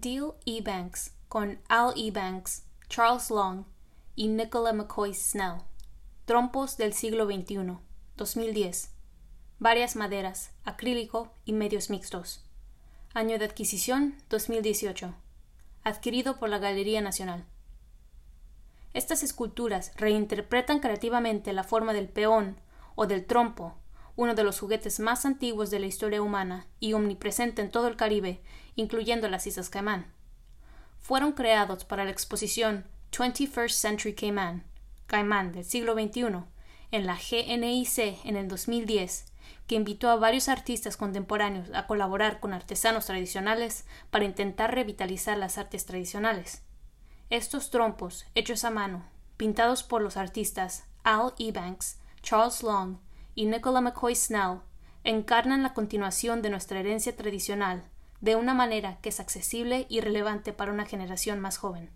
Deal Ebanks con Al Ebanks, Charles Long y Nicola McCoy Snell. Trompos del siglo XXI, 2010. Varias maderas, acrílico y medios mixtos. Año de adquisición, 2018. Adquirido por la Galería Nacional. Estas esculturas reinterpretan creativamente la forma del peón o del trompo, uno de los juguetes más antiguos de la historia humana y omnipresente en todo el Caribe, incluyendo las Islas Caimán. Fueron creados para la exposición 21st Century Caimán del siglo XXI, en la GNIC en el 2010, que invitó a varios artistas contemporáneos a colaborar con artesanos tradicionales para intentar revitalizar las artes tradicionales. Estos trompos, hechos a mano, pintados por los artistas Al Ebanks, Charles Long y Nicola McCoy Snell, encarnan la continuación de nuestra herencia tradicional de una manera que es accesible y relevante para una generación más joven.